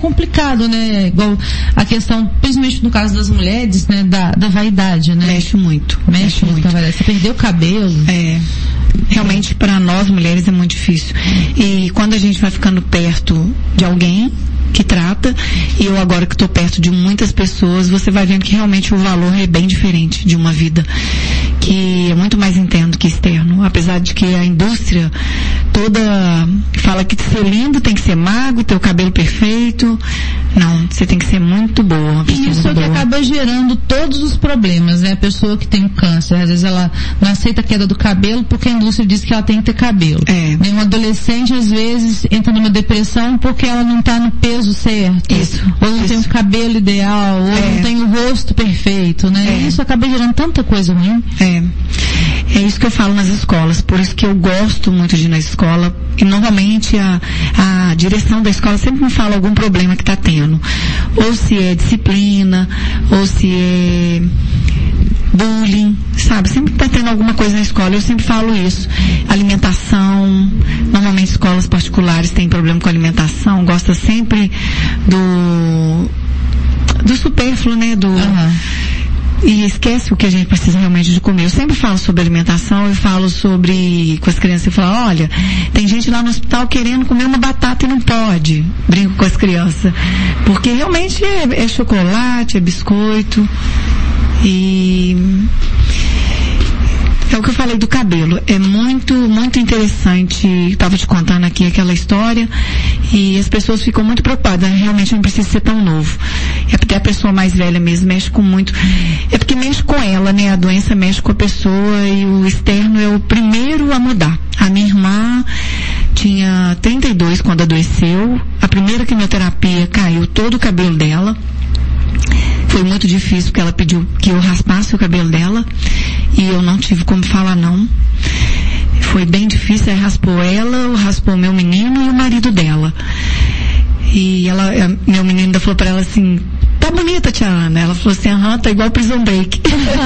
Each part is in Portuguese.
complicado, né? Igual a questão, principalmente no caso das mulheres, né? Da vaidade, né? Mexe muito. Mexe muito com a vaidade. Você perdeu o cabelo. Realmente para nós mulheres é muito difícil. E quando a gente vai ficando perto de alguém que trata, e eu agora que estou perto de muitas pessoas, você vai vendo que realmente o valor é bem diferente de uma vida, que é muito mais interno que externo, apesar de que a indústria toda fala que ser lindo tem que ser magro, ter o cabelo perfeito. Não, você tem que ser muito boa, uma pessoa. E isso é o que acaba gerando todos os problemas, né? A pessoa que tem câncer, às vezes ela não aceita a queda do cabelo porque a indústria diz que ela tem que ter cabelo. Um adolescente, às vezes, entra numa depressão porque ela não está no peso certo. Ou não tem o cabelo ideal, ou não tem o rosto perfeito, né? E isso acaba gerando tanta coisa ruim. É isso que eu falo nas escolas, por isso que eu gosto muito de ir na escola, e normalmente a direção da escola sempre me fala algum problema que está tendo. Ou se é disciplina, ou se é bullying, sabe? Sempre está tendo alguma coisa na escola, eu sempre falo isso. Alimentação, normalmente escolas particulares têm problema com alimentação, gosta sempre do supérfluo, né? E esquece o que a gente precisa realmente de comer. Eu sempre falo sobre alimentação, eu falo sobre, com as crianças, eu falo, olha, tem gente lá no hospital querendo comer uma batata e não pode. Brinco com as crianças. Porque realmente é chocolate, é biscoito. E é o que eu falei do cabelo. É muito, muito interessante. Estava te contando aqui aquela história e as pessoas ficam muito preocupadas. Realmente não precisa ser tão novo. É porque a pessoa mais velha mesmo mexe com muito. É porque mexe com ela, né? A doença mexe com a pessoa e o externo é o primeiro a mudar. A minha irmã tinha 32 quando adoeceu. A primeira quimioterapia caiu todo o cabelo dela. Foi muito difícil porque ela pediu que eu raspasse o cabelo dela e eu não tive como falar não. Foi bem difícil, aí raspou ela, raspou meu menino e o marido dela. E meu menino ainda falou pra ela assim, tá bonita, tia Ana. Ela falou assim, tá igual Prison Break.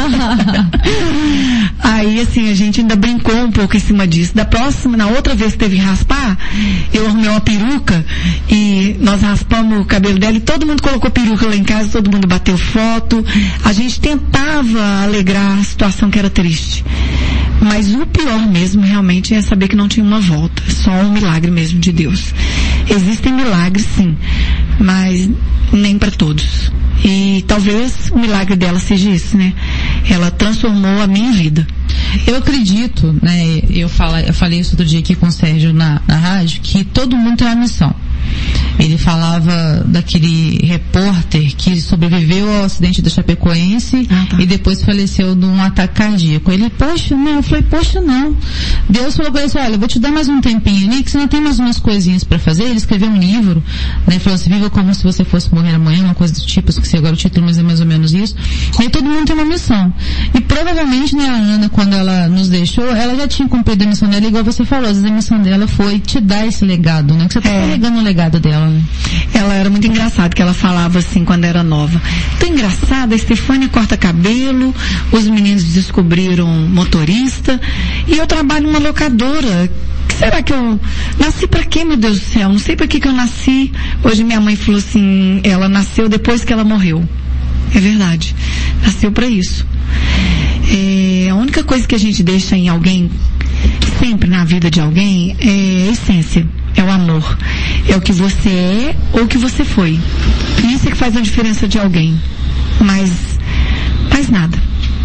Aí, assim, a gente ainda brincou um pouco em cima disso. Na outra vez que teve que raspar, eu arrumei uma peruca e nós raspamos o cabelo dela e todo mundo colocou peruca lá em casa, todo mundo bateu foto. A gente tentava alegrar a situação que era triste. Mas o pior mesmo, realmente, é saber que não tinha uma volta. Só um milagre mesmo de Deus. Existem milagres, sim, mas nem para todos. E talvez o milagre dela seja esse, né? Ela transformou a minha vida. Eu acredito, né? Eu falei isso outro dia aqui com o Sérgio na rádio, que todo mundo tem uma missão. Ele falava daquele repórter que sobreviveu ao acidente da Chapecoense e depois faleceu de um ataque cardíaco. Ele, eu falei, não. Deus falou pra ele assim, olha, eu vou te dar mais um tempinho ali, que você ainda tem mais umas coisinhas pra fazer. Ele escreveu um livro, né? Falou assim, viva como se você fosse morrer amanhã, uma coisa do tipo, esqueci agora o título, mas é mais ou menos isso. E todo mundo tem uma missão. E provavelmente, né, a Ana, quando ela nos deixou, ela já tinha cumprido a missão dela, igual você falou, às vezes a missão dela foi te dar esse legado, né? Que você tá carregando o legado dela. Ela era muito engraçada, que ela falava assim quando era nova. Tô engraçada, a Estefânia corta cabelo, os meninos descobriram motorista, e eu trabalho numa locadora. Que será que eu nasci pra quê, meu Deus do céu? Não sei pra que eu nasci. Hoje minha mãe falou assim, ela nasceu depois que ela morreu. É verdade. Nasceu pra isso. A única coisa que a gente deixa em alguém, sempre na vida de alguém, é a essência. É o amor. É o que você é ou o que você foi. Isso é que faz a diferença de alguém. Mas nada.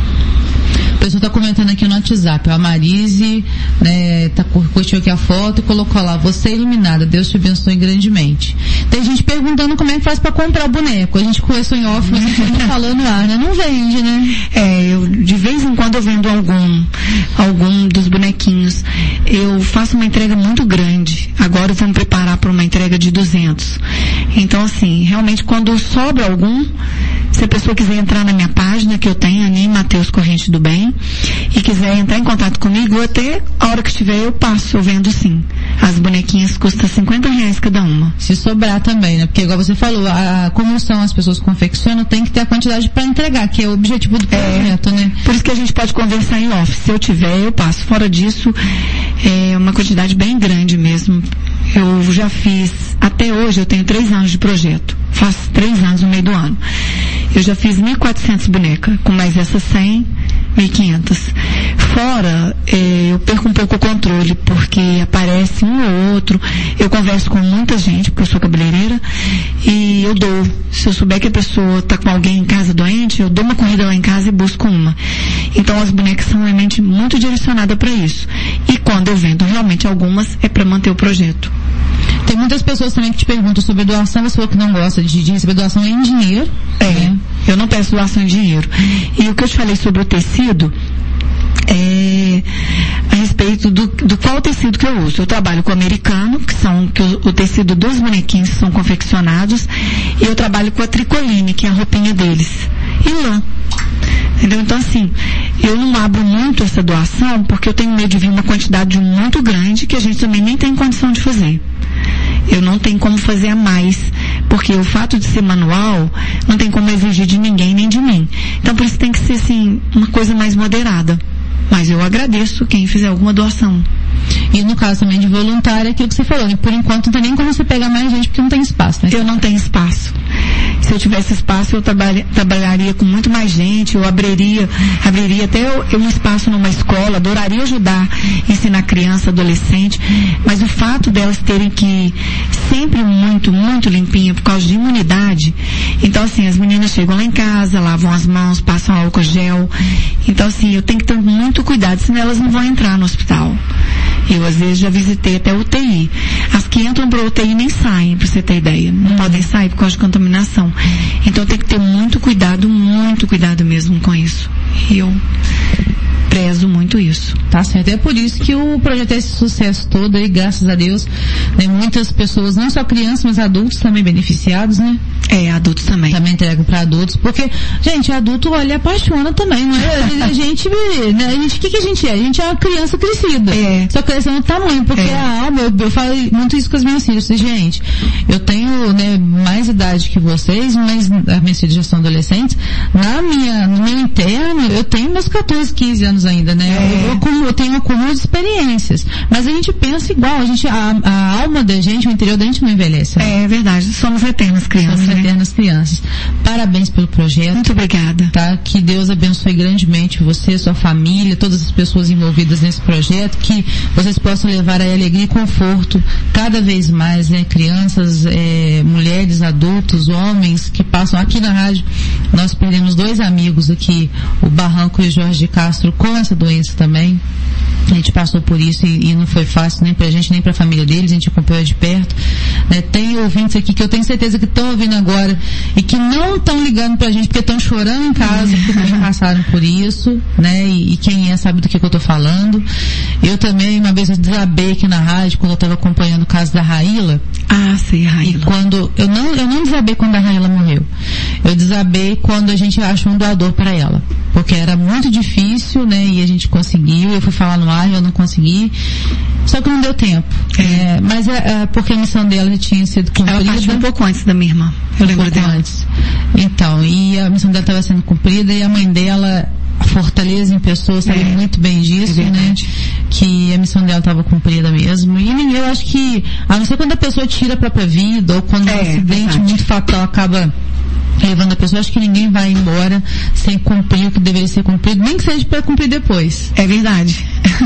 O pessoal está comentando aqui no WhatsApp. A Marise, né, curtiu aqui a foto e colocou lá, você é iluminada, Deus te abençoe grandemente. Tem gente perguntando como é que faz para comprar o boneco. A gente conversou em off, mas a gente não falou no ar, né? Não vende, né? De vez em quando eu vendo algum dos bonequinhos. Eu faço uma entrega muito grande. Agora eu vou me preparar para uma entrega de 200. Então, assim, realmente quando sobra algum, se a pessoa quiser entrar na minha página, que eu tenho, Ani Mateus Corrente do Bem, e quiser entrar em contato comigo, até a hora que estiver eu passo, eu vendo sim. As bonequinhas custam R$50 cada uma. Se sobrar também, né? Porque igual você falou, como são as pessoas que confeccionam, tem que ter a quantidade para entregar, que é o objetivo do projeto, né? Por isso que a gente pode conversar em off. Se eu tiver, eu passo. Fora disso, é uma quantidade bem grande mesmo. Eu já fiz, até hoje eu tenho 3 anos de projeto. Faço 3 anos no meio do ano. Eu já fiz 1.400 bonecas, com mais essas 100, 1.500. Fora, eu perco um pouco o controle, porque aparece um ou outro. Eu converso com muita gente, porque eu sou cabeleireira, e eu dou. Se eu souber que a pessoa está com alguém em casa doente, eu dou uma corrida lá em casa e busco uma. Então as bonecas são realmente muito direcionadas para isso. E quando eu vendo realmente algumas, é para manter o projeto. Tem muitas pessoas também que te perguntam sobre doação, você falou que não gosta de receber doação em dinheiro. Né? Eu não peço doação em dinheiro. E o que eu te falei sobre o tecido, a respeito do qual tecido que eu uso. Eu trabalho com o americano, que o tecido dos bonequinhos são confeccionados, e eu trabalho com a tricoline, que é a roupinha deles. E lã. Entendeu? Então assim, eu não abro muito essa doação, porque eu tenho medo de vir uma quantidade muito grande, que a gente também nem tem condição de fazer. Eu não tenho como fazer a mais, porque o fato de ser manual, não tem como exigir de ninguém, nem de mim. Então por isso tem que ser assim, uma coisa mais moderada. Mas eu agradeço quem fizer alguma doação. E no caso também de voluntário, aquilo que você falou, né? Por enquanto não tem nem como você pegar mais gente, porque não tem espaço, né? Eu não tenho espaço. Se eu tivesse espaço, eu trabalharia com muito mais gente, eu abriria até um espaço numa escola, adoraria ajudar, ensinar criança, adolescente, mas o fato delas terem que ir sempre muito, muito limpinha por causa de imunidade, então assim, as meninas chegam lá em casa, lavam as mãos, passam álcool gel, então assim, eu tenho que ter muito cuidado, senão elas não vão entrar no hospital. Eu, às vezes, já visitei até UTI. As que entram para UTI nem saem, para você ter ideia. Não podem sair por causa de contaminação. Então, tem que ter muito cuidado mesmo com isso. E eu prezo muito isso. Tá certo. É por isso que o projeto tem esse sucesso todo aí, graças a Deus. Né? Muitas pessoas, não só crianças, mas adultos também beneficiados, né? Adultos também. Também entregam para adultos, porque, gente, adulto, olha, apaixona também, não é? A gente, né? O que a gente é? A gente é uma criança crescida. Só crescendo no tamanho, porque a alma, eu falo muito isso com as minhas filhas. Gente, eu tenho, né, mais idade que vocês, mas as minhas filhas já são adolescentes. No meu interno, eu tenho meus 14, 15 anos ainda, né? Eu tenho um acúmulo de experiências. Mas a gente pensa igual, a alma da gente, o interior da gente não envelhece. Né? É verdade, somos eternas crianças. Somos eternas crianças. Parabéns pelo projeto. Muito obrigada. Tá? Que Deus abençoe grandemente você, sua família, todas as pessoas envolvidas nesse projeto, que vocês possam levar a alegria e conforto cada vez mais, né? Crianças, mulheres, adultos, homens que passam aqui na rádio. Nós perdemos 2 amigos aqui, o Barranco e o Jorge de Castro, com essa doença também. A gente passou por isso e não foi fácil nem pra gente, nem pra família deles, a gente acompanhou de perto. Né? Tem ouvintes aqui que eu tenho certeza que estão ouvindo agora e que não estão ligando pra gente porque estão chorando em casa, porque também passaram por isso, né? E quem sabe do que eu tô falando. Eu também, uma vez eu desabei aqui na rádio, quando eu estava acompanhando o caso da Raíla. Sim, Raíla. E quando, eu não desabei quando a Raíla morreu. Eu desabei quando a gente achou um doador para ela. Porque era muito difícil, né? E a gente conseguiu, eu fui falar no ar, eu não consegui. Só que não deu tempo. Mas porque a missão dela já tinha sido cumprida. Ela partiu um pouco antes da minha irmã. Eu lembro dela. Antes. Então, e a missão dela estava sendo cumprida e a mãe dela, a Fortaleza em pessoa, sabe muito bem disso, né? Que a missão dela estava cumprida mesmo. E eu acho que, a não ser quando a pessoa tira a própria vida, ou quando um acidente muito fatal acaba levando a pessoa, acho que ninguém vai embora sem cumprir o que deveria ser cumprido, nem que seja para cumprir depois. É verdade.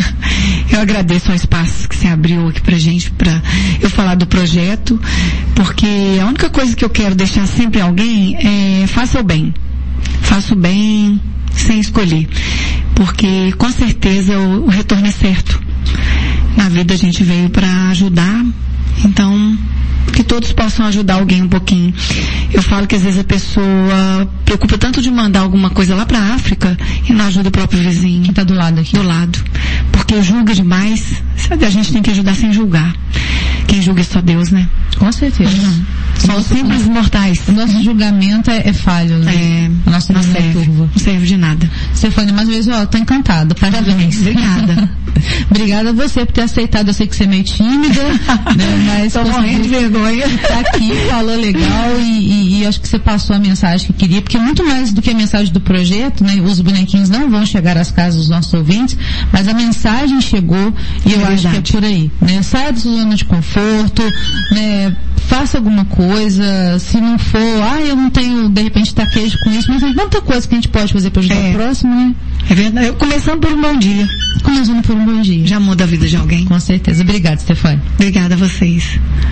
Eu agradeço ao espaço que você abriu aqui pra gente, pra eu falar do projeto, porque a única coisa que eu quero deixar sempre a alguém é faça o bem. Faça o bem sem escolher. Porque com certeza o retorno é certo. Na vida a gente veio para ajudar, então que todos possam ajudar alguém um pouquinho. Eu falo que às vezes a pessoa preocupa tanto de mandar alguma coisa lá pra África e não ajuda o próprio vizinho. Que tá do lado aqui. Do lado. Porque julga demais. Sabe, a gente tem que ajudar sem julgar. Quem julga é só Deus, né? Com certeza. Somos simples mortais. O nosso julgamento é falho, né? A nossa não serve de nada. Stefânia, mais uma vez, tô encantada. Parabéns. Obrigada. Obrigada a você por ter aceitado. Eu sei que você é meio tímida, né? Mas tô morrendo de vergonha. Tá aqui, falou legal e acho que você passou a mensagem que queria, porque muito mais do que a mensagem do projeto, né? Os bonequinhos não vão chegar às casas dos nossos ouvintes, mas a mensagem chegou e eu acho que é por aí, né? Saia da sua zona de conforto, né? Faça alguma coisa, se não for, eu não tenho, de repente, taquejo com isso, mas tem tanta coisa que a gente pode fazer para ajudar o próximo, né? É verdade. Começando por um bom dia. Começando por um bom dia. Já muda a vida de alguém. Com certeza. Obrigada, Stefânia. Obrigada a vocês.